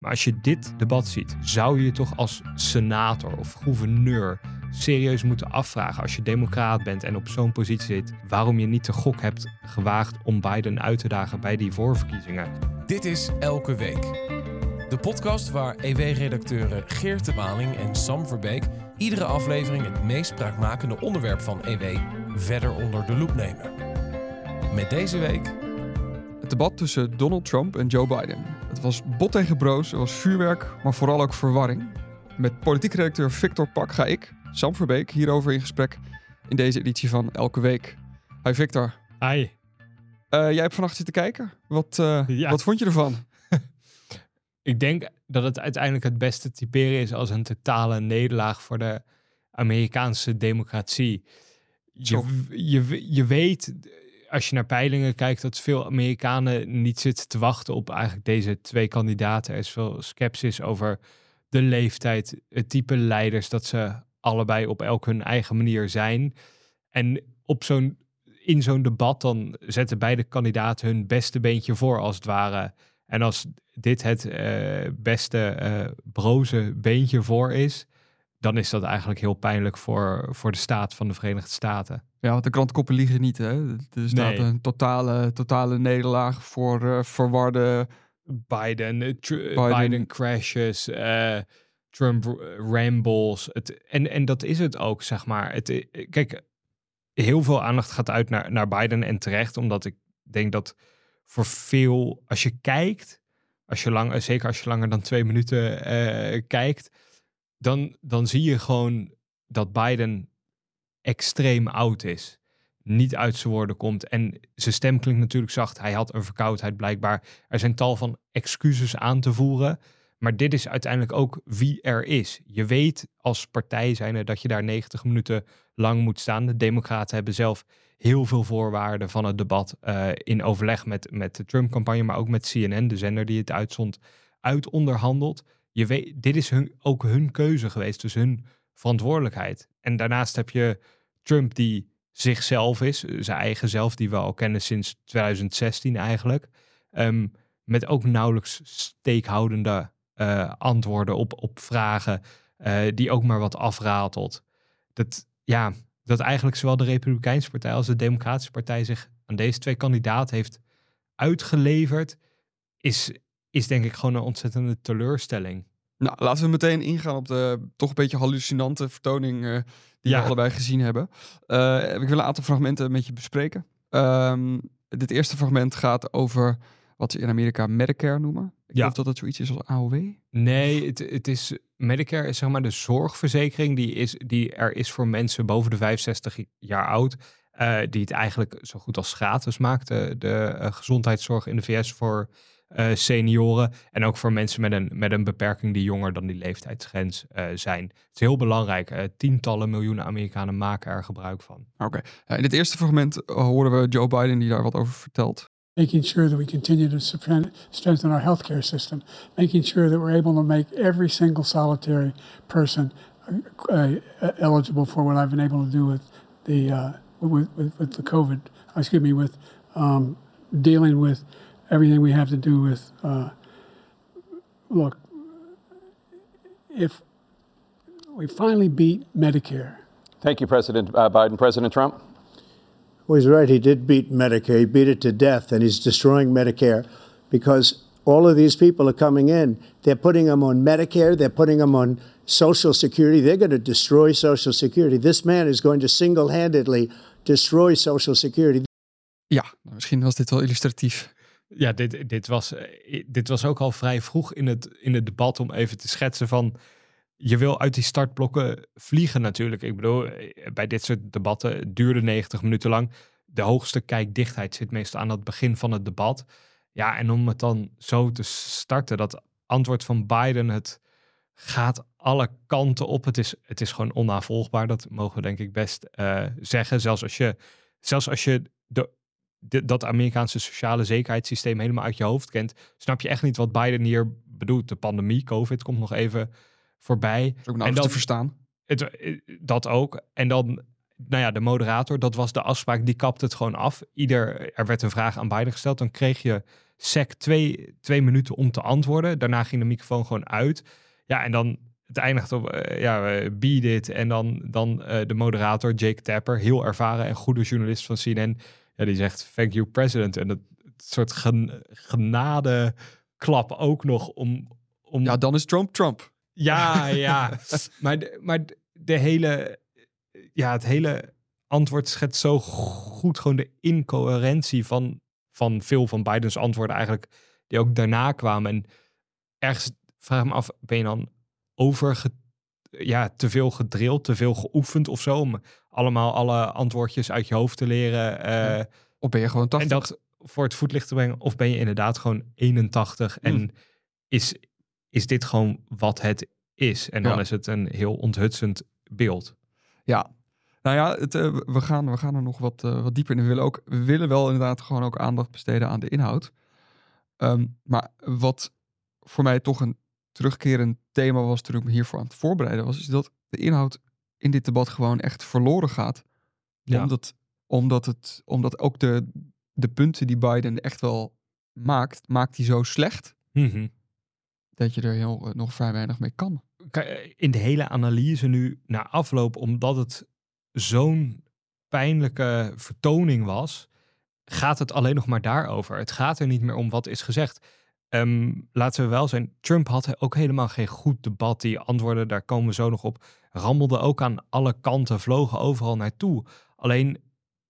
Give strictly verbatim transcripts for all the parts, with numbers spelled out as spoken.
Maar als je dit debat ziet, zou je je toch als senator of gouverneur serieus moeten afvragen, als je democraat bent en op zo'n positie zit, waarom je niet de gok hebt gewaagd om Biden uit te dagen bij die voorverkiezingen. Dit is Elke Week. De podcast waar E W-redacteuren Geert de Waling en Sam Verbeek iedere aflevering het meest spraakmakende onderwerp van E W verder onder de loep nemen. Met deze week het debat tussen Donald Trump en Joe Biden. Het was bot tegen broos, er was vuurwerk, maar vooral ook verwarring. Met politiek redacteur Victor Pak ga ik, Sam Verbeek, hierover in gesprek in deze editie van Elke Week. Hi Victor. Hi. Uh, jij hebt vannacht zitten kijken. Wat, uh, ja. wat vond je ervan? Ik denk dat het uiteindelijk het beste typeren is als een totale nederlaag voor de Amerikaanse democratie. Je, je, je weet, als je naar peilingen kijkt, dat veel Amerikanen niet zitten te wachten op eigenlijk deze twee kandidaten. Er is veel sceptisch over de leeftijd, het type leiders, dat ze allebei op elk hun eigen manier zijn. En op zo'n, in zo'n debat dan zetten beide kandidaten hun beste beentje voor, als het ware. En als dit het uh, beste uh, broze beentje voor is, dan is dat eigenlijk heel pijnlijk voor, voor de staat van de Verenigde Staten. Ja, want de krantenkoppen liegen niet, hè? Het is nee. een totale, totale nederlaag voor uh, verwarde... Biden, uh, tr- Biden. Biden crashes, uh, Trump rambles. Het, en, en dat is het ook, zeg maar. Het, kijk, heel veel aandacht gaat uit naar, naar Biden en terecht, omdat ik denk dat voor veel, als je kijkt, als je lang, zeker als je langer dan twee minuten uh, kijkt, dan, dan zie je gewoon dat Biden extreem oud is. Niet uit zijn woorden komt. En zijn stem klinkt natuurlijk zacht. Hij had een verkoudheid blijkbaar. Er zijn tal van excuses aan te voeren. Maar dit is uiteindelijk ook wie er is. Je weet als partij zijnde dat je daar negentig minuten lang moet staan. De Democraten hebben zelf heel veel voorwaarden van het debat uh, in overleg met, met de Trump-campagne, maar ook met C N N, de zender die het uitzond, uit onderhandeld. Je weet, dit is hun, ook hun keuze geweest, dus hun verantwoordelijkheid. En daarnaast heb je Trump die zichzelf is, zijn eigen zelf, die we al kennen sinds twintig zestien eigenlijk, um, met ook nauwelijks steekhoudende uh, antwoorden op, op vragen, uh, die ook maar wat afratelt. Dat, ja, dat eigenlijk zowel de Republikeinse partij als de Democratische partij zich aan deze twee kandidaten heeft uitgeleverd, is, is denk ik gewoon een ontzettende teleurstelling. Nou, laten we meteen ingaan op de toch een beetje hallucinante vertoning uh, die ja. we allebei gezien hebben. Uh, ik wil een aantal fragmenten met je bespreken. Um, dit eerste fragment gaat over wat ze in Amerika Medicare noemen. Ik ja. geloof dat het zoiets is als A O W. Nee, het, het is Medicare is zeg maar de zorgverzekering die, is, die er is voor mensen boven de vijfenzestig jaar oud. Uh, die het eigenlijk zo goed als gratis maakt. De, de uh, gezondheidszorg in de V S voor uh, senioren. En ook voor mensen met een, met een beperking die jonger dan die leeftijdsgrens uh, zijn. Het is heel belangrijk. Uh, tientallen miljoenen Amerikanen maken er gebruik van. Oké. Okay. Uh, in dit eerste fragment horen we Joe Biden die daar wat over vertelt. Making sure that we continue to strengthen our healthcare system, making sure that we're able to make every single solitary person uh, eligible for what I've been able to do with the uh, with, with, with the COVID. Excuse me, with um, dealing with everything we have to do with. Uh, look, if we finally beat Medicare. Thank you, President uh, Biden. President Trump. Well, he's right. He did beat Medicare. He beat it to death, and he's destroying Medicare because all of these people are coming in. They're putting them on Medicare. They're putting them on Social Security. They're going to destroy Social Security. This man is going to single-handedly destroy Social Security. Ja, misschien was dit wel illustratief. Ja, dit, dit, was, dit was ook al vrij vroeg in het, in het debat om even te schetsen van, je wil uit die startblokken vliegen natuurlijk. Ik bedoel, bij dit soort debatten het duurde negentig minuten lang. De hoogste kijkdichtheid zit meestal aan het begin van het debat. Ja, en om het dan zo te starten, dat antwoord van Biden, het gaat alle kanten op. Het is, het is gewoon onnavolgbaar. Dat mogen we denk ik best uh, zeggen. Zelfs als je, zelfs als je de, de, dat Amerikaanse sociale zekerheidssysteem helemaal uit je hoofd kent, snap je echt niet wat Biden hier bedoelt. De pandemie, COVID, komt nog even voorbij. Dat is ook nauwelijks te verstaan. Het, dat ook. En dan nou ja, de moderator, dat was de afspraak, die kapte het gewoon af. Ieder, er werd een vraag aan Biden gesteld. Dan kreeg je sec twee, twee minuten om te antwoorden. Daarna ging de microfoon gewoon uit. Ja, en dan het eindigt op, uh, ja, uh, be dit. En dan, dan uh, de moderator, Jake Tapper, heel ervaren en goede journalist van C N N. Ja, die zegt, thank you, president. En dat soort gen, genade klap ook nog om, om... Ja, dan is Trump Trump. Ja, ja. maar, de, maar de hele... Ja, het hele antwoord schetst zo goed gewoon de incoherentie van, van veel van Bidens antwoorden eigenlijk, die ook daarna kwamen. En ergens vraag ik me af, ben je dan over ja, te veel gedrild, te veel geoefend of zo, om allemaal alle antwoordjes uit je hoofd te leren? Uh, ja. Of ben je gewoon tachtig? En dat voor het voetlicht te brengen, of ben je inderdaad gewoon eenentachtig en mm. is, is dit gewoon wat het is? En dan ja. is het een heel onthutsend beeld. Ja, nou ja, het, uh, we, gaan, we gaan er nog wat, uh, wat dieper in. We willen, ook, we willen wel inderdaad gewoon ook aandacht besteden aan de inhoud. Um, maar wat voor mij toch een terugkerend thema was toen ik me hiervoor aan het voorbereiden was, is dat de inhoud in dit debat gewoon echt verloren gaat. Ja. Omdat, omdat, het, omdat ook de, de punten die Biden echt wel maakt, maakt hij zo slecht mm-hmm. dat je er heel, uh, nog vrij weinig mee kan. In de hele analyse nu na afloop, omdat het zo'n pijnlijke vertoning was, gaat het alleen nog maar daarover. Het gaat er niet meer om wat is gezegd. Um, laten we wel zijn, Trump had ook helemaal geen goed debat. Die antwoorden, daar komen we zo nog op, rammelden ook aan alle kanten, vlogen overal naartoe. Alleen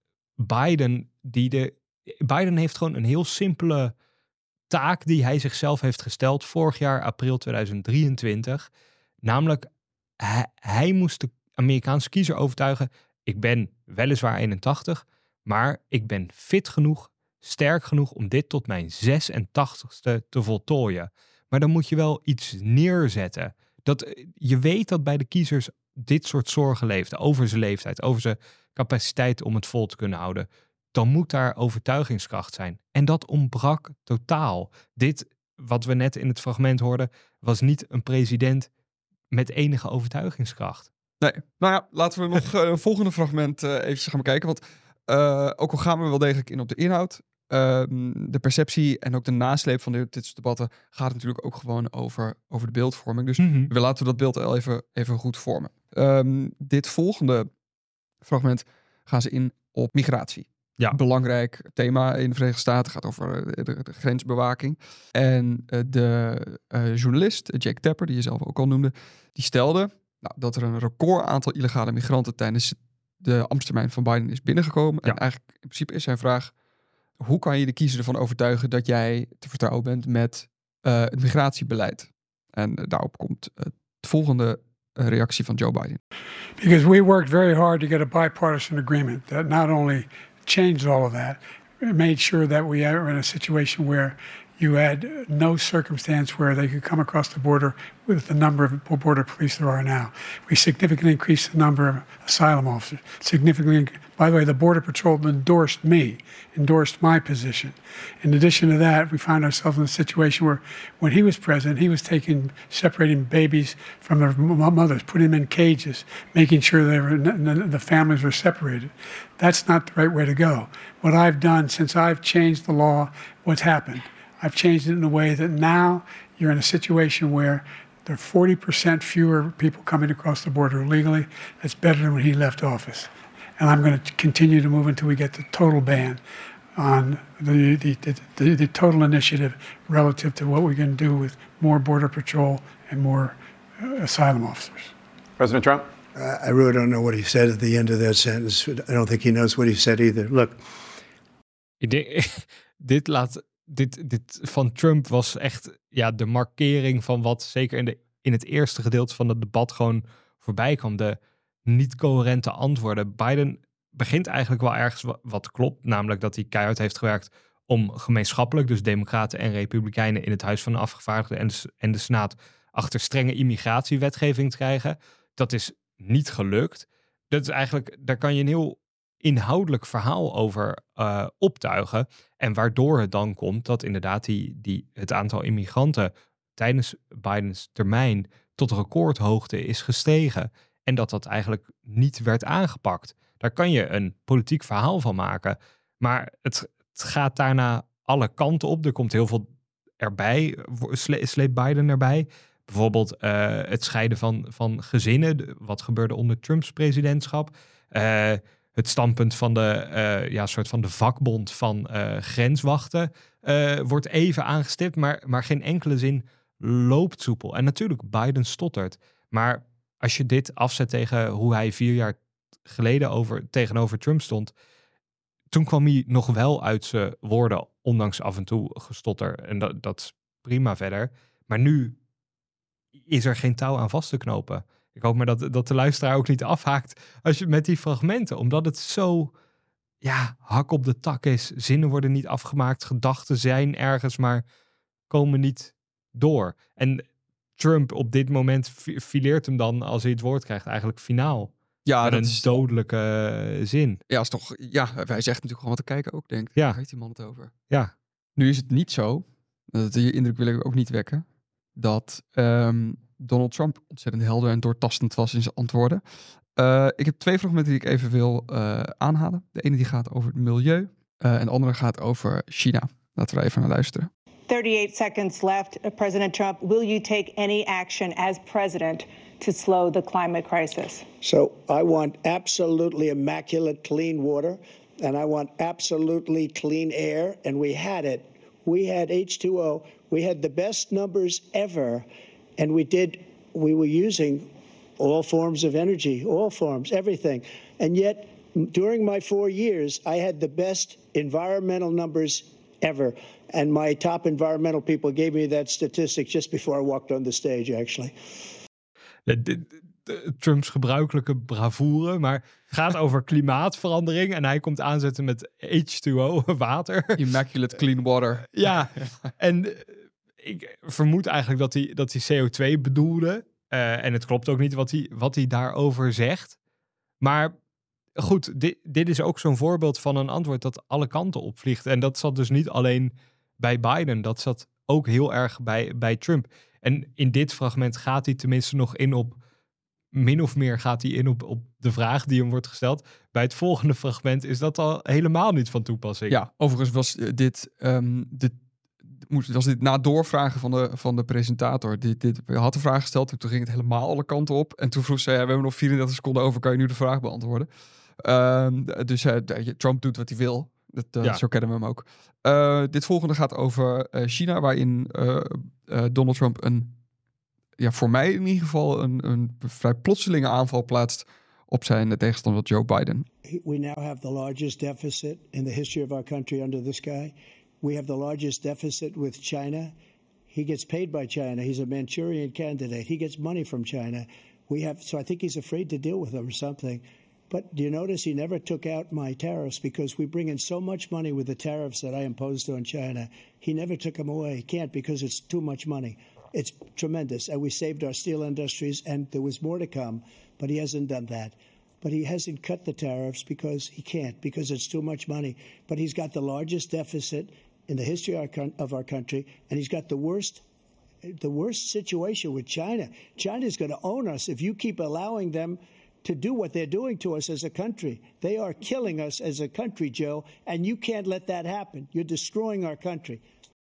Biden, die de, Biden heeft gewoon een heel simpele taak die hij zichzelf heeft gesteld vorig jaar, april tweeduizend drieëntwintig. Namelijk, hij, hij moest de Amerikaanse kiezer overtuigen, ik ben weliswaar eenentachtig, maar ik ben fit genoeg, sterk genoeg om dit tot mijn zesentachtigste te voltooien. Maar dan moet je wel iets neerzetten. Dat, je weet dat bij de kiezers dit soort zorgen leeft, over zijn leeftijd, over zijn capaciteit om het vol te kunnen houden. Dan moet daar overtuigingskracht zijn. En dat ontbrak totaal. Dit, wat we net in het fragment hoorden, was niet een president met enige overtuigingskracht. Nee, nou ja, laten we nog uh, een volgende fragment uh, even gaan bekijken. Want uh, ook al gaan we wel degelijk in op de inhoud, uh, de perceptie en ook de nasleep van dit, dit soort debatten gaat natuurlijk ook gewoon over, over de beeldvorming. Dus mm-hmm. we laten we dat beeld al even, even goed vormen. Um, dit volgende fragment gaan ze in op migratie. Ja. Belangrijk thema in de Verenigde Staten, gaat over de, de, de grensbewaking. En uh, de uh, journalist, Jake Tapper, die je zelf ook al noemde, die stelde nou, dat er een record aantal illegale migranten tijdens de ambtstermijn van Biden is binnengekomen. Ja. En eigenlijk in principe is zijn vraag, hoe kan je de kiezer ervan overtuigen dat jij te vertrouwen bent met uh, het migratiebeleid? En uh, daarop komt uh, de volgende uh, reactie van Joe Biden. Because we worked very hard to get a bipartisan agreement that not only changed all of that, it made sure that we are in a situation where you had no circumstance where they could come across the border with the number of border police there are now. We significantly increased the number of asylum officers. Significantly, by the way, the Border Patrol endorsed me, endorsed my position. In addition to that, we found ourselves in a situation where when he was president, he was taking, separating babies from their mothers, putting them in cages, making sure they were, the families were separated. That's not the right way to go. What I've done since I've changed the law, what's happened? I've changed it in a way that now you're in a situation where there are forty percent fewer people coming across the border illegally. That's better than when he left office. And I'm going to continue to move until we get the total ban on the, the, the, the total initiative relative to what we can do with more Border Patrol and more uh, asylum officers. President Trump? Uh, I really don't know what he said at the end of that sentence. I don't think he knows what he said either. Look. Ik denk, dit laat... Dit, dit van Trump was echt ja, de markering van wat zeker in, de, in het eerste gedeelte van het debat gewoon voorbij kwam. De niet-coherente antwoorden. Biden begint eigenlijk wel ergens wat, wat klopt. Namelijk dat hij keihard heeft gewerkt om gemeenschappelijk, dus democraten en republikeinen in het Huis van de Afgevaardigden en de, en de Senaat achter strenge immigratiewetgeving te krijgen. Dat is niet gelukt. Dat is eigenlijk, daar kan je een heel inhoudelijk verhaal over uh, optuigen. En waardoor het dan komt dat inderdaad die, die, het aantal immigranten tijdens Bidens termijn tot recordhoogte is gestegen. En dat dat eigenlijk niet werd aangepakt. Daar kan je een politiek verhaal van maken. Maar het, het gaat daarna alle kanten op. Er komt heel veel erbij. Sle, sleept Biden erbij. Bijvoorbeeld uh, het scheiden van, van gezinnen. Wat gebeurde onder Trumps presidentschap. Uh, het standpunt van de, uh, ja, soort van de vakbond van uh, grenswachten uh, wordt even aangestipt. Maar, maar geen enkele zin loopt soepel. En natuurlijk, Biden stottert. Maar als je dit afzet tegen hoe hij vier jaar geleden over, tegenover Trump stond, toen kwam hij nog wel uit zijn woorden, ondanks af en toe gestotter. En dat, dat is prima verder. Maar nu is er geen touw aan vast te knopen. Ik hoop maar dat, dat de luisteraar ook niet afhaakt als je met die fragmenten, omdat het zo ja, hak op de tak is. Zinnen worden niet afgemaakt, gedachten zijn ergens, maar komen niet door. En Trump op dit moment fileert hem dan, als hij het woord krijgt, eigenlijk finaal. Ja, met dat een is dodelijke uh, zin. Ja, is toch. Ja, hij zegt natuurlijk gewoon wat te kijken ook, denk ik. Ja. Daar heeft die man het over. Ja. Nu is het niet zo, dat die indruk wil ik ook niet wekken, dat um, Donald Trump ontzettend helder en doortastend was in zijn antwoorden. Uh, ik heb twee fragmenten die ik even wil uh, aanhalen. De ene die gaat over het milieu uh, en de andere gaat over China. Laten we er even naar luisteren. thirty-eight seconds left. Uh, President Trump, will you take any action as president to slow the climate crisis? So I want absolutely immaculate clean water, and I want absolutely clean air, and we had it. We had H two O. We had the best numbers ever, and we did. We were using all forms of energy, all forms, everything, and yet during my four years, I had the best environmental numbers ever. And my top environmental people gave me that statistic just before I walked on the stage, actually. De, de, de, Trumps gebruikelijke bravoure, maar het gaat over klimaatverandering en hij komt aanzetten met H two O, water. Immaculate clean water. Ja, en uh, ik vermoed eigenlijk dat hij, dat hij C O twee bedoelde. Uh, en het klopt ook niet wat hij, wat hij daarover zegt. Maar goed, dit, dit is ook zo'n voorbeeld van een antwoord dat alle kanten opvliegt. En dat zat dus niet alleen bij Biden, dat zat ook heel erg bij, bij Trump. En in dit fragment gaat hij tenminste nog in op, min of meer gaat hij in op, op de vraag die hem wordt gesteld. Bij het volgende fragment is dat al helemaal niet van toepassing. Ja, overigens was dit, um, dit, was dit na doorvragen van de, van de presentator. Dit, dit had de vraag gesteld en toen ging het helemaal alle kanten op. En toen vroeg ze, ja, we hebben nog vierendertig seconden over, kan je nu de vraag beantwoorden? Um, dus uh, Trump doet wat hij wil. Dat, uh, ja. Zo kennen we hem ook. Uh, dit volgende gaat over uh, China, waarin uh, uh, Donald Trump een, ja, voor mij in ieder geval een, een vrij plotselinge aanval plaatst op zijn tegenstander Joe Biden. We now have the largest deficit in the history of our country under this guy. We have the largest deficit with China. He gets paid by China. He's a Manchurian candidate. He gets money from China. We have, so I think he's afraid to deal with them or something. But do you notice he never took out my tariffs because we bring in so much money with the tariffs that I imposed on China. He never took them away. He can't because it's too much money. It's tremendous. And we saved our steel industries and there was more to come, but he hasn't done that. But he hasn't cut the tariffs because he can't, because it's too much money. But he's got the largest deficit in the history of our, of our country, and he's got the worst the worst situation with China. China is going to own us if you keep allowing them to do what they're doing to us as a country. They are killing us as a country, Joe, and you can't let that happen. You're destroying our country.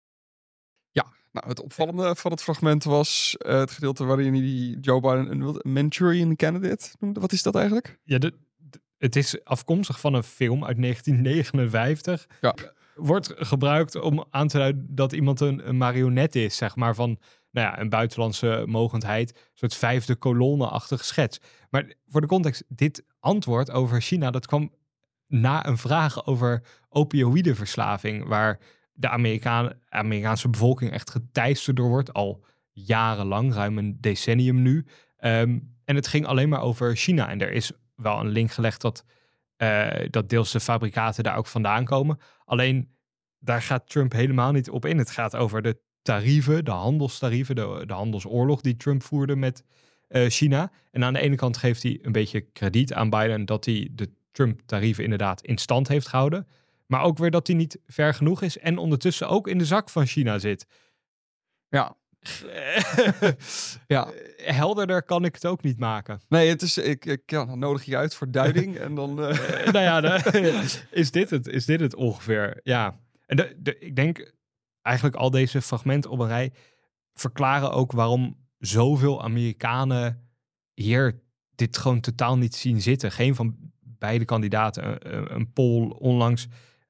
Ja, nou, het opvallende van het fragment was uh, het gedeelte waarin hij die Joe Biden een Manchurian candidate noemde. Wat is dat eigenlijk? Ja, de, de, het is afkomstig van een film uit negentien negenenvijftig. Ja. Wordt gebruikt om aan te duiden dat iemand een, een marionet is, zeg maar, van nou ja, een buitenlandse mogendheid, een soort vijfde kolonne-achtige schets. Maar voor de context, dit antwoord over China, dat kwam na een vraag over opioïdeverslaving, waar de Amerikaan, Amerikaanse bevolking echt geteisterd door wordt, al jarenlang, ruim een decennium nu. Um, en het ging alleen maar over China. En er is wel een link gelegd dat, uh, dat deels de fabrikaten daar ook vandaan komen. Alleen, daar gaat Trump helemaal niet op in. Het gaat over de tarieven, de handelstarieven, de, de handelsoorlog die Trump voerde met uh, China. En aan de ene kant geeft hij een beetje krediet aan Biden dat hij de Trump-tarieven inderdaad in stand heeft gehouden. Maar ook weer dat hij niet ver genoeg is en ondertussen ook in de zak van China zit. Ja, ja. Helderder kan ik het ook niet maken. Nee, het is, ik, ik ja, dan nodig je uit voor duiding en dan... Uh... nou ja, de, is, dit het, is dit het ongeveer? Ja. En de, de, ik denk eigenlijk al deze fragmenten op een rij verklaren ook waarom zoveel Amerikanen hier dit gewoon totaal niet zien zitten. Geen van beide kandidaten. Een, een poll onlangs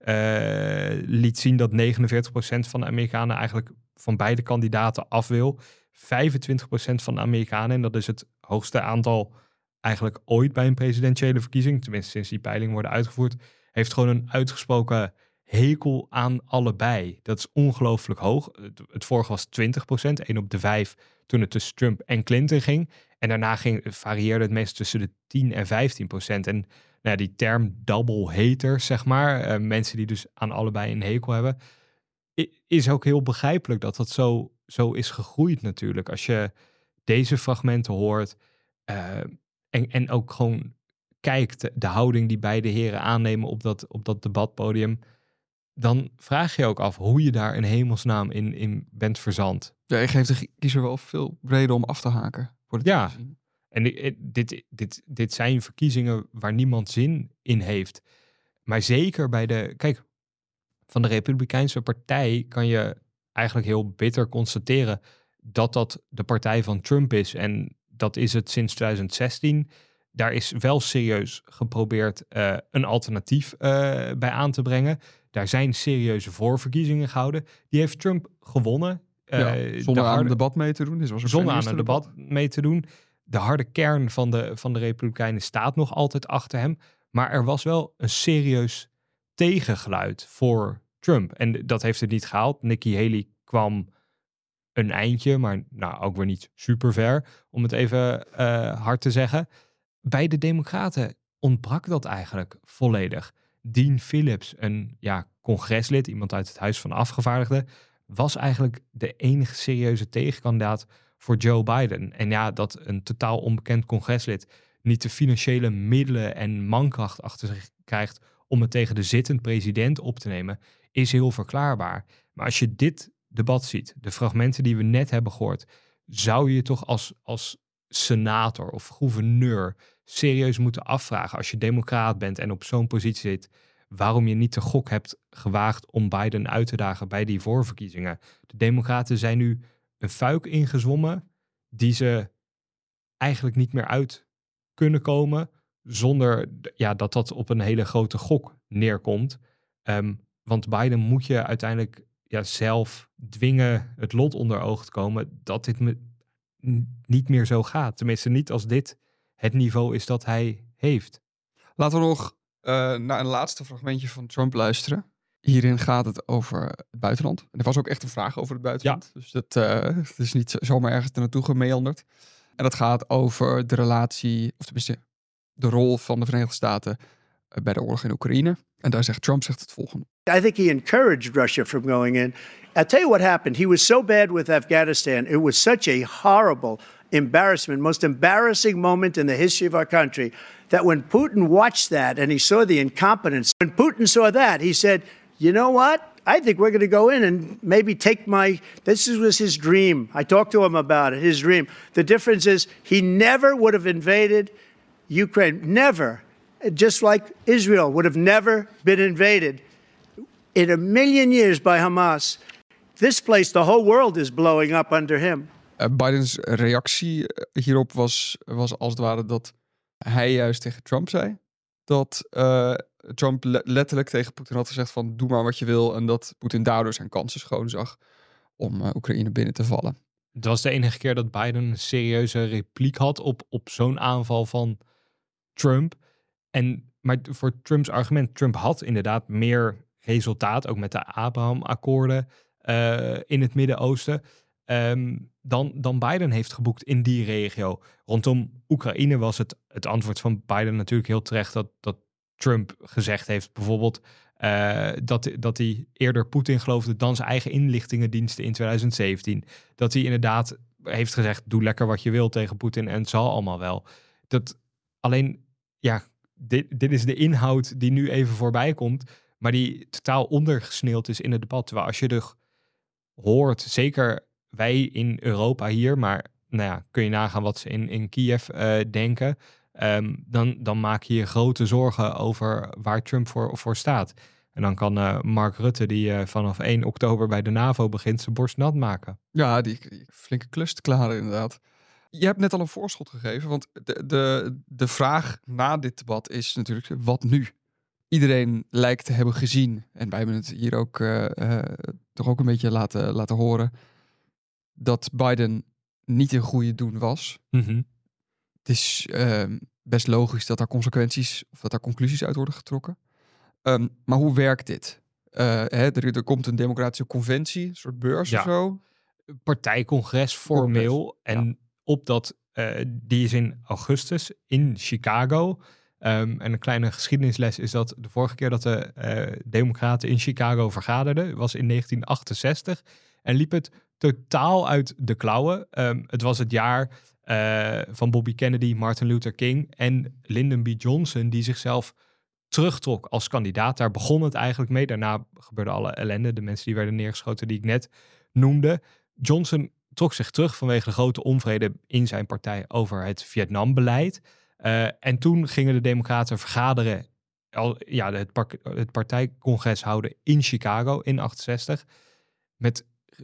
uh, liet zien dat negenenveertig procent van de Amerikanen eigenlijk van beide kandidaten af wil. vijfentwintig procent van de Amerikanen, en dat is het hoogste aantal eigenlijk ooit bij een presidentiële verkiezing, tenminste sinds die peilingen worden uitgevoerd, heeft gewoon een uitgesproken hekel aan allebei. Dat is ongelooflijk hoog. Het, het vorige was twintig procent, één op de vijf toen het tussen Trump en Clinton ging. En daarna ging, varieerde het meest tussen de tien en vijftien procent. En nou ja, die term double haters, zeg maar, uh, mensen die dus aan allebei een hekel hebben, is ook heel begrijpelijk dat dat zo, zo is gegroeid natuurlijk. Als je deze fragmenten hoort uh, en, en ook gewoon kijkt de, de houding die beide heren aannemen op dat, op dat debatpodium, dan vraag je ook af hoe je daar in hemelsnaam in, in bent verzand. Ja, je geeft de kiezer wel veel reden om af te haken. Voor het ja, en dit, dit, dit, dit zijn verkiezingen waar niemand zin in heeft. Maar zeker bij de... Kijk, van de Republikeinse partij kan je eigenlijk heel bitter constateren dat dat de partij van Trump is. En dat is het sinds twintig zestien. Daar is wel serieus geprobeerd uh, een alternatief uh, bij aan te brengen. Daar zijn serieuze voorverkiezingen gehouden. Die heeft Trump gewonnen. Uh, ja, zonder aan een debat mee te doen. Dit was zonder aan een debat, debat mee te doen. De harde kern van de, van de Republikeinen staat nog altijd achter hem. Maar er was wel een serieus tegengeluid voor Trump. En dat heeft het niet gehaald. Nikki Haley kwam een eindje, maar nou ook weer niet super ver, om het even uh, hard te zeggen. Bij de Democraten ontbrak dat eigenlijk volledig. Dean Phillips, een ja, congreslid, iemand uit het Huis van Afgevaardigden, was eigenlijk de enige serieuze tegenkandidaat voor Joe Biden. En ja, dat een totaal onbekend congreslid niet de financiële middelen en mankracht achter zich krijgt om het tegen de zittend president op te nemen, is heel verklaarbaar. Maar als je dit debat ziet, de fragmenten die we net hebben gehoord, zou je toch als, als senator of gouverneur serieus moeten afvragen, als je democraat bent en op zo'n positie zit, waarom je niet de gok hebt gewaagd om Biden uit te dagen bij die voorverkiezingen. De democraten zijn nu een fuik ingezwommen die ze eigenlijk niet meer uit kunnen komen zonder ja, dat dat op een hele grote gok neerkomt. Um, want Biden moet je uiteindelijk ja, zelf dwingen het lot onder ogen te komen dat dit me niet meer zo gaat. Tenminste niet als dit het niveau is dat hij heeft. Laten we nog uh, naar een laatste fragmentje van Trump luisteren. Hierin gaat het over het buitenland. En er was ook echt een vraag over het buitenland. Ja. Dus dat, uh, het is niet zomaar ergens naartoe gemeanderd. En dat gaat over de relatie, of tenminste de rol van de Verenigde Staten bij de oorlog in Oekraïne. En daar zegt Trump zegt het volgende. I think he encouraged Russia from going in. I'll tell you what happened. He was so bad with Afghanistan. It was such a horrible embarrassment, most embarrassing moment in the history of our country, that when Putin watched that and he saw the incompetence, when Putin saw that, he said, you know what? I think we're going to go in and maybe take my, this was his dream. I talked to him about it, his dream. The difference is he never would have invaded Ukraine, never. Just like Israel would have never been invaded in a million years by Hamas. This place, the whole world is blowing up under him. Uh, Bidens reactie hierop was, was als het ware dat hij juist tegen Trump zei. Dat uh, Trump le- letterlijk tegen Poetin had gezegd van doe maar wat je wil. En dat Poetin daardoor zijn kansen schoon zag om uh, Oekraïne binnen te vallen. Het was de enige keer dat Biden een serieuze repliek had op, op zo'n aanval van Trump. En, maar voor Trumps argument, Trump had inderdaad meer resultaat, ook met de Abraham-akkoorden uh, in het Midden-Oosten, um, dan, dan Biden heeft geboekt in die regio. Rondom Oekraïne was het, het antwoord van Biden natuurlijk heel terecht dat, dat Trump gezegd heeft, bijvoorbeeld uh, dat, dat hij eerder Poetin geloofde dan zijn eigen inlichtingendiensten in twintig zeventien. Dat hij inderdaad heeft gezegd, doe lekker wat je wil tegen Poetin en het zal allemaal wel. Dat alleen, ja, dit, dit is de inhoud die nu even voorbij komt, maar die totaal ondergesneeuwd is in het debat. Terwijl als je er hoort, zeker wij in Europa hier, maar nou ja, kun je nagaan wat ze in, in Kiev uh, denken. Um, dan, dan maak je je grote zorgen over waar Trump voor, voor staat. En dan kan uh, Mark Rutte, die uh, vanaf één oktober bij de NAVO begint, zijn borst nat maken. Ja, die, die flinke klus te klaren inderdaad. Je hebt net al een voorschot gegeven, want de, de, de vraag na dit debat is natuurlijk, wat nu? Iedereen lijkt te hebben gezien, en wij hebben het hier ook uh, uh, toch ook een beetje laten, laten horen, dat Biden niet een goede doen was. Mm-hmm. Het is uh, best logisch dat daar consequenties of dat daar conclusies uit worden getrokken. Um, maar hoe werkt dit? Uh, hè, er, er komt een democratische conventie, een soort beurs ja. of zo. Partijcongres formeel. Congres. En ja. op dat, uh, die is in augustus in Chicago. Um, en een kleine geschiedenisles is dat de vorige keer dat de uh, democraten in Chicago vergaderden, was in negentien achtenzestig. En liep het totaal uit de klauwen. Um, het was het jaar uh, van Bobby Kennedy, Martin Luther King en Lyndon B. Johnson, die zichzelf terugtrok als kandidaat. Daar begon het eigenlijk mee. Daarna gebeurde alle ellende. De mensen die werden neergeschoten die ik net noemde. Johnson trok zich terug vanwege de grote onvrede in zijn partij over het Vietnambeleid. Uh, en toen gingen de democraten vergaderen, al, ja, het, par- het partijcongres houden in Chicago in achtenzestig. Met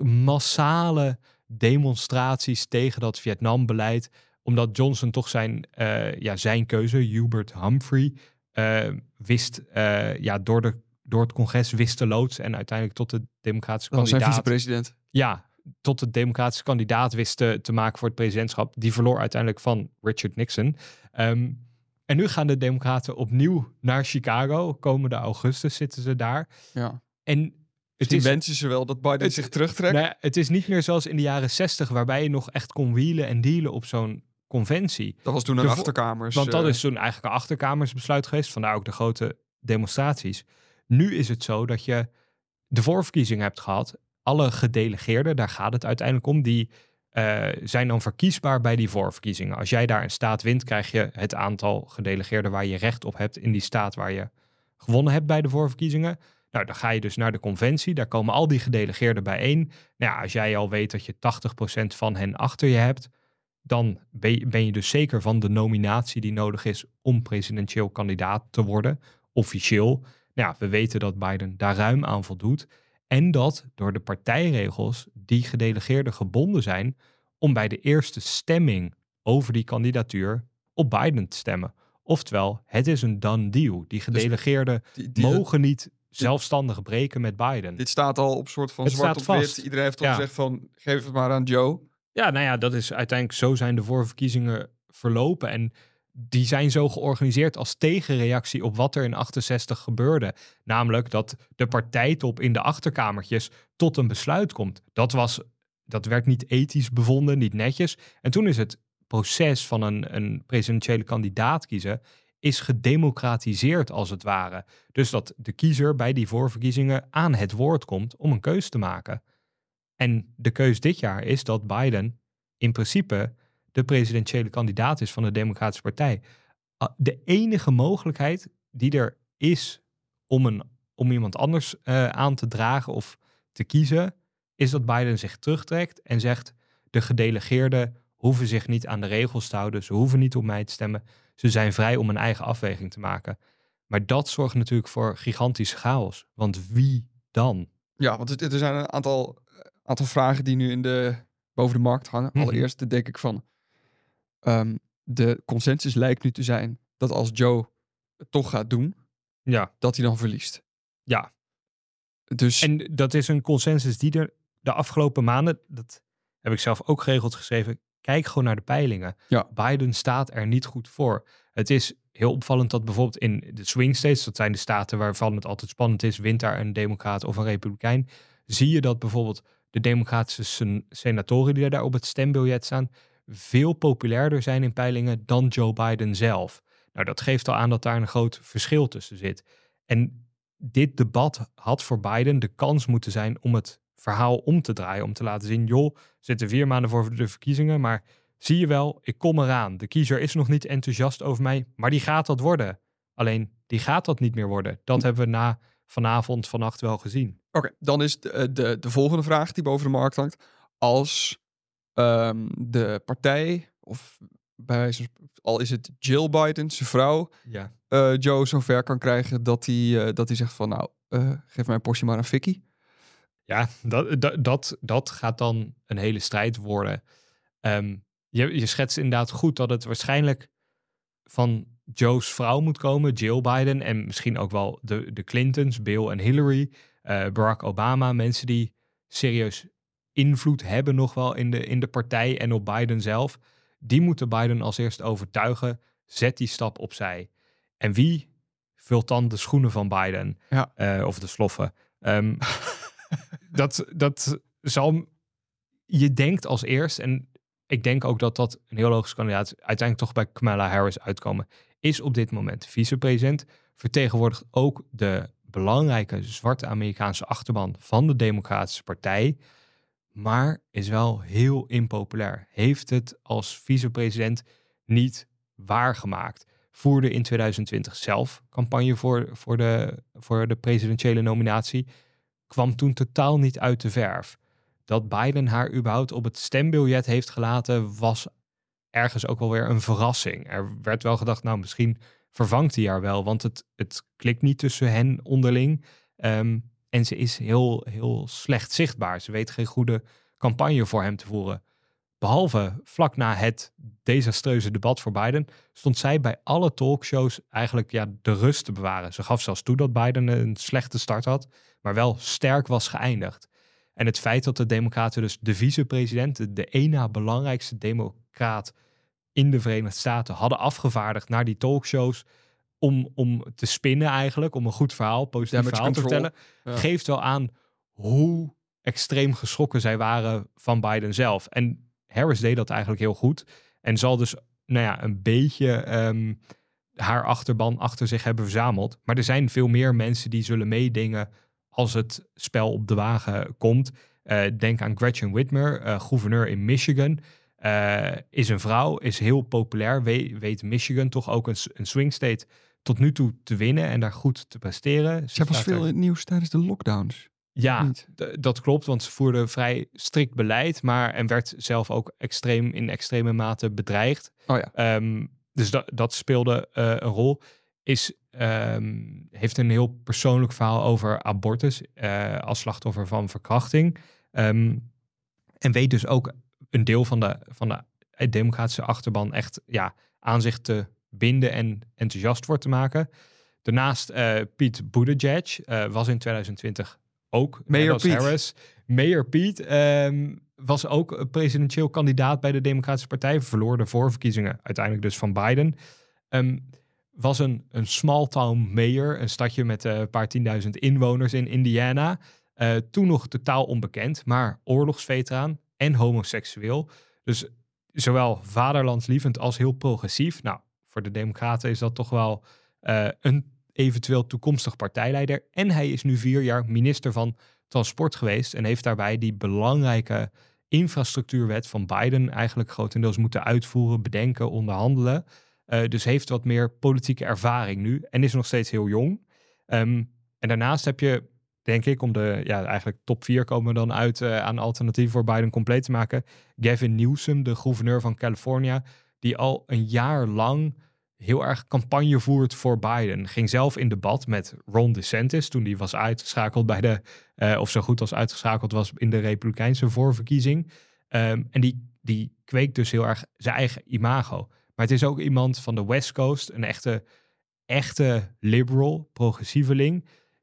massale demonstraties tegen dat Vietnambeleid. Omdat Johnson toch zijn, uh, ja, zijn keuze, Hubert Humphrey, Uh, wist uh, ja, door, de, door het congres wist te loodsen en uiteindelijk tot de democratische dat kandidaat. Zijn vicepresident. Ja, tot de democratische kandidaat wist te, te maken voor het presidentschap. Die verloor uiteindelijk van Richard Nixon. Um, en nu gaan de democraten opnieuw naar Chicago. Komende augustus zitten ze daar. Ja. En het is wensen ze wel dat Biden het, zich terugtrekt. Nou ja, het is niet meer zoals in de jaren zestig, waarbij je nog echt kon wielen en dealen op zo'n conventie. Dat was toen een achterkamers. Want dat is toen eigenlijk een achterkamersbesluit geweest. Vandaar ook de grote demonstraties. Nu is het zo dat je de voorverkiezingen hebt gehad. Alle gedelegeerden, daar gaat het uiteindelijk om, die uh, zijn dan verkiesbaar bij die voorverkiezingen. Als jij daar een staat wint, krijg je het aantal gedelegeerden waar je recht op hebt in die staat waar je gewonnen hebt bij de voorverkiezingen. Nou, dan ga je dus naar de conventie. Daar komen al die gedelegeerden bijeen. Nou ja, als jij al weet dat je tachtig procent van hen achter je hebt, dan ben je dus zeker van de nominatie die nodig is om presidentieel kandidaat te worden, officieel. Nou ja, we weten dat Biden daar ruim aan voldoet. En dat door de partijregels die gedelegeerden gebonden zijn om bij de eerste stemming over die kandidatuur op Biden te stemmen. Oftewel, het is een done deal. Die gedelegeerden dus die, die, mogen niet zelfstandig breken met Biden. Dit staat al op soort van het zwart op vast. Wit. Iedereen heeft al ja. gezegd van, geef het maar aan Joe. Ja, nou ja, dat is uiteindelijk, zo zijn de voorverkiezingen verlopen. En die zijn zo georganiseerd als tegenreactie op wat er in achtenzestig gebeurde. Namelijk dat de partijtop in de achterkamertjes tot een besluit komt. Dat was, dat werd niet ethisch bevonden, niet netjes. En toen is het proces van een, een presidentiële kandidaat kiezen is gedemocratiseerd als het ware. Dus dat de kiezer bij die voorverkiezingen aan het woord komt om een keus te maken. En de keus dit jaar is dat Biden in principe de presidentiële kandidaat is van de Democratische Partij. De enige mogelijkheid die er is om, een, om iemand anders uh, aan te dragen of te kiezen, is dat Biden zich terugtrekt en zegt, de gedelegeerden hoeven zich niet aan de regels te houden, ze hoeven niet op mij te stemmen, ze zijn vrij om een eigen afweging te maken. Maar dat zorgt natuurlijk voor gigantische chaos, want wie dan? Ja, want er zijn een aantal, aantal vragen die nu in de, boven de markt hangen. Mm-hmm. Allereerst denk ik van, um, de consensus lijkt nu te zijn dat als Joe het toch gaat doen, ja, dat hij dan verliest. Ja. Dus... En dat is een consensus die er de afgelopen maanden, dat heb ik zelf ook geregeld geschreven, kijk gewoon naar de peilingen. Ja. Biden staat er niet goed voor. Het is heel opvallend dat bijvoorbeeld in de swing states, dat zijn de staten waarvan het altijd spannend is, wint daar een democraat of een republikein, zie je dat bijvoorbeeld de democratische sen- senatoren die daar op het stembiljet staan, veel populairder zijn in peilingen dan Joe Biden zelf. Nou, dat geeft al aan dat daar een groot verschil tussen zit. En dit debat had voor Biden de kans moeten zijn om het verhaal om te draaien. Om te laten zien, joh, we zitten vier maanden voor de verkiezingen, maar zie je wel, ik kom eraan. De kiezer is nog niet enthousiast over mij, maar die gaat dat worden. Alleen, die gaat dat niet meer worden. Dat hebben we na vanavond, vannacht wel gezien. Oké, okay, dan is de, de, de volgende vraag die boven de markt hangt. als um, de partij, of bij wijze van, al is het Jill Biden, zijn vrouw, ja. uh, Joe zover kan krijgen dat hij uh, dat hij zegt van nou, uh, geef mijn portie maar een fikkie. Ja, dat, dat, dat, dat gaat dan een hele strijd worden. Um, je, je schetst inderdaad goed dat het waarschijnlijk van Joe's vrouw moet komen, Jill Biden, en misschien ook wel de, de Clintons, Bill en Hillary, uh, Barack Obama, mensen die serieus invloed hebben nog wel in de, in de partij en op Biden zelf. Die moeten Biden als eerst overtuigen, zet die stap opzij. En wie vult dan de schoenen van Biden? Ja. Uh, of de sloffen? Um, dat, dat zal... Je denkt als eerst, en ik denk ook dat dat een heel logische kandidaat uiteindelijk toch bij Kamala Harris uitkomen, is op dit moment vicepresident. Vertegenwoordigt ook de belangrijke zwarte Amerikaanse achterban van de Democratische Partij. Maar is wel heel impopulair. Heeft het als vicepresident niet waargemaakt. Voerde in tweeduizend twintig zelf campagne voor, voor, de, voor de presidentiële nominatie. Kwam toen totaal niet uit de verf. Dat Biden haar überhaupt op het stembiljet heeft gelaten, was ergens ook wel weer een verrassing. Er werd wel gedacht, nou misschien vervangt hij haar wel, want het, het klikt niet tussen hen onderling. Um, en ze is heel, heel slecht zichtbaar. Ze weet geen goede campagne voor hem te voeren. Behalve vlak na het desastreuze debat voor Biden stond zij bij alle talkshows eigenlijk ja, de rust te bewaren. Ze gaf zelfs toe dat Biden een slechte start had, maar wel sterk was geëindigd. En het feit dat de Democraten dus de vicepresident, de één na belangrijkste democraat in de Verenigde Staten, hadden afgevaardigd naar die talkshows om, om te spinnen eigenlijk, om een goed verhaal, positief Damage verhaal control. te vertellen, Ja. geeft wel aan hoe extreem geschrokken zij waren van Biden zelf. En Harris deed dat eigenlijk heel goed. En zal dus nou ja, een beetje um, haar achterban achter zich hebben verzameld. Maar er zijn veel meer mensen die zullen meedingen als het spel op de wagen komt. Uh, denk aan Gretchen Whitmer, uh, gouverneur in Michigan. Uh, is een vrouw, is heel populair. We, weet Michigan toch ook een, een swing state tot nu toe te winnen en daar goed te presteren. Zij was veel in het nieuws tijdens de lockdowns. Ja, d- dat klopt, want ze voerde vrij strikt beleid, maar en werd zelf ook extreem in extreme mate bedreigd. Oh ja. Um, dus dat, dat speelde uh, een rol. Is, um, heeft een heel persoonlijk verhaal over abortus uh, als slachtoffer van verkrachting. Um, en weet dus ook een deel van de, van de democratische achterban echt ja, aan zich te binden en enthousiast voor te maken. Daarnaast uh, Pete Buttigieg uh, was in tweeduizend twintig ook Mayor als Pete. Harris. Mayor Pete um, was ook een presidentieel kandidaat bij de Democratische Partij. Verloor de voorverkiezingen uiteindelijk dus van Biden. Um, was een, een small town mayor, een stadje met uh, een paar tienduizend inwoners in Indiana. Uh, toen nog totaal onbekend, maar oorlogsveteraan en homoseksueel. Dus zowel vaderlandslievend als heel progressief. Nou, voor de Democraten is dat toch wel uh, een eventueel toekomstig partijleider. En hij is nu vier jaar minister van Transport geweest en heeft daarbij die belangrijke infrastructuurwet van Biden eigenlijk grotendeels moeten uitvoeren, bedenken, onderhandelen. Uh, dus heeft wat meer politieke ervaring nu en is nog steeds heel jong. Um, en daarnaast heb je, denk ik, om de ja, eigenlijk top vier komen we dan uit uh, aan alternatief voor Biden compleet te maken. Gavin Newsom, de gouverneur van California, die al een jaar lang heel erg campagne voert voor Biden. Ging zelf in debat met Ron DeSantis toen die was uitgeschakeld bij de, uh, of zo goed als uitgeschakeld was in de Republikeinse voorverkiezing. Um, en die, die kweekt dus heel erg zijn eigen imago. Maar het is ook iemand van de West Coast, een echte, echte liberal, progressieveling.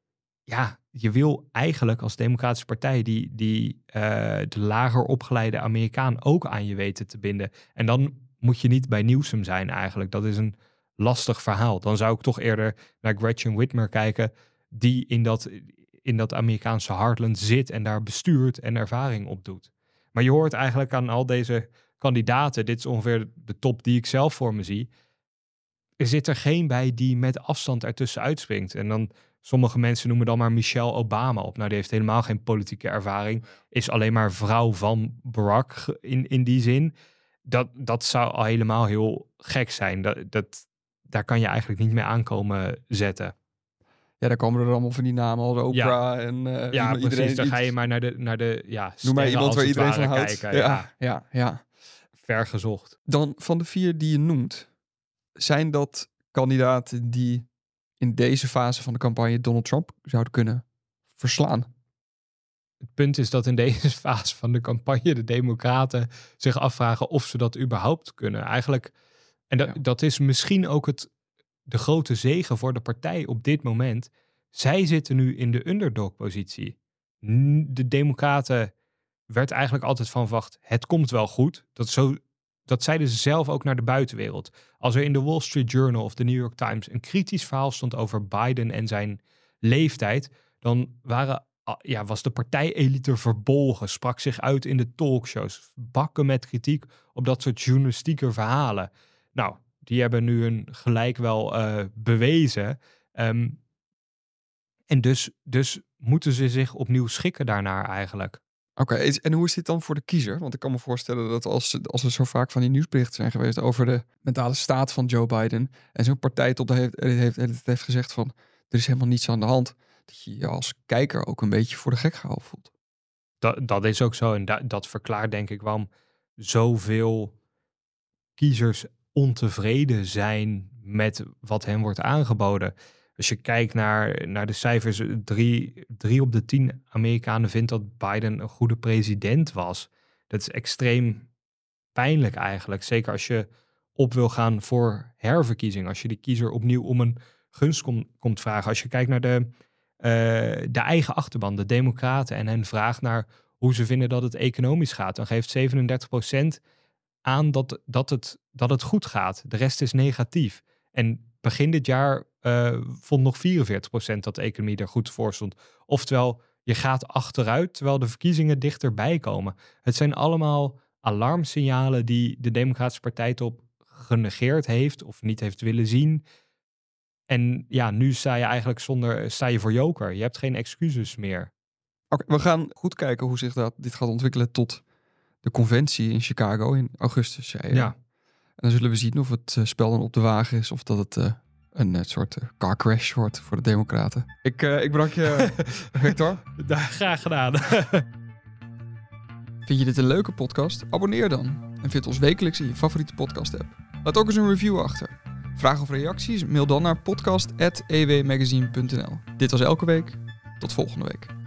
Ja, je wil eigenlijk als Democratische Partij die, die uh, de lager opgeleide Amerikaan ook aan je weten te binden. En dan moet je niet bij Newsom zijn eigenlijk. Dat is een lastig verhaal. Dan zou ik toch eerder naar Gretchen Whitmer kijken, die in dat, in dat Amerikaanse heartland zit en daar bestuurt en ervaring opdoet. Maar je hoort eigenlijk aan al deze kandidaten, dit is ongeveer de top die ik zelf voor me zie, er zit er geen bij die met afstand ertussen uitspringt. En dan, sommige mensen noemen dan maar Michelle Obama op. Nou, die heeft helemaal geen politieke ervaring, is alleen maar vrouw van Barack in, in die zin. Dat, dat zou al helemaal heel gek zijn. Dat, dat, daar kan je eigenlijk niet mee aankomen zetten. Ja, daar komen er allemaal van die namen, al de Oprah ja. en uh, ja, iedereen. precies. Dan iets... ga je maar naar de, naar de ja, Noem maar iemand waar iedereen van houdt. Kijken, ja, ja. ja, ja. Ver gezocht. Dan van de vier die je noemt, zijn dat kandidaten die in deze fase van de campagne Donald Trump zouden kunnen verslaan? Het punt is dat in deze fase van de campagne de Democraten zich afvragen of ze dat überhaupt kunnen. Eigenlijk, en dat, ja. dat is misschien ook het, de grote zege voor de partij op dit moment. Zij zitten nu in de underdog-positie. De Democraten werd eigenlijk altijd van verwacht, het komt wel goed. Dat, zo, dat zeiden ze zelf ook naar de buitenwereld. Als er in de Wall Street Journal of de New York Times een kritisch verhaal stond over Biden en zijn leeftijd, dan waren, ja, was de partijelite verbolgen, sprak zich uit in de talkshows, bakken met kritiek op dat soort journalistieke verhalen. Nou, die hebben nu hun gelijk wel uh, bewezen. Um, en dus, dus moeten ze zich opnieuw schikken daarnaar eigenlijk. Oké, okay, en hoe is dit dan voor de kiezer? Want ik kan me voorstellen dat als, als er zo vaak van die nieuwsberichten zijn geweest over de mentale staat van Joe Biden en zo'n partijtop heeft, heeft, heeft, heeft gezegd van er is helemaal niets aan de hand, dat je je als kijker ook een beetje voor de gek gehouden voelt. Dat, dat is ook zo en da, dat verklaart denk ik waarom zoveel kiezers ontevreden zijn met wat hen wordt aangeboden. Als je kijkt naar, naar de cijfers, drie, drie op de tien Amerikanen vindt dat Biden een goede president was. Dat is extreem pijnlijk eigenlijk. Zeker als je op wil gaan voor herverkiezing. Als je die kiezer opnieuw om een gunst kom, komt vragen. Als je kijkt naar de, uh, de eigen achterban, de Democraten, en hen vraagt naar hoe ze vinden dat het economisch gaat, dan geeft zevenendertig procent aan dat, dat, het, dat het goed gaat. De rest is negatief. En begin dit jaar uh, vond nog vierenveertig procent dat de economie er goed voor stond. Oftewel, je gaat achteruit terwijl de verkiezingen dichterbij komen. Het zijn allemaal alarmsignalen die de Democratische Partijtop genegeerd heeft of niet heeft willen zien. En ja, nu sta je eigenlijk zonder, sta je voor joker. Je hebt geen excuses meer. Oké, okay, we gaan goed kijken hoe zich dat, dit gaat ontwikkelen tot de conventie in Chicago in augustus. Zei je. Ja. En dan zullen we zien of het uh, spel dan op de wagen is of dat het uh, een uh, soort uh, car crash wordt voor de Democraten. Ik, uh, ik bedank je, Victor. Graag gedaan. Vind je dit een leuke podcast? Abonneer dan en vind ons wekelijks in je favoriete podcast app. Laat ook eens een review achter. Vragen of reacties? Mail dan naar podcast at e w magazine punt n l. Dit was Elke Week. Tot volgende week.